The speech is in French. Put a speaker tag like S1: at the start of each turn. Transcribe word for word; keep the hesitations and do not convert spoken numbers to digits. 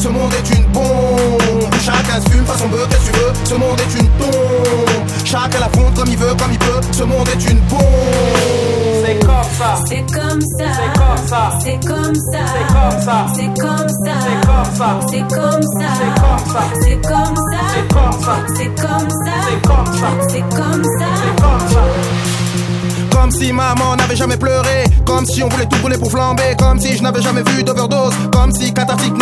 S1: Ce monde est une bombe. Chacun se fume façon bœuf, qu'est-ce que tu veux? Ce monde est une tombe. Chacun l'affronte comme il veut, comme il peut. Ce monde est une bombe.
S2: C'est comme ça.
S3: C'est comme ça.
S2: C'est comme ça.
S3: C'est comme ça.
S2: C'est comme ça.
S3: C'est comme ça.
S2: C'est comme ça.
S3: C'est comme ça.
S2: C'est comme ça.
S3: C'est comme ça.
S2: C'est comme ça.
S3: C'est comme ça.
S2: C'est comme ça.
S3: C'est comme ça.
S2: C'est comme ça.
S1: Comme si maman n'avait jamais pleuré. Comme si on voulait tout brûler pour flamber. Comme si je n'avais jamais vu d'overdose. Comme si cathartique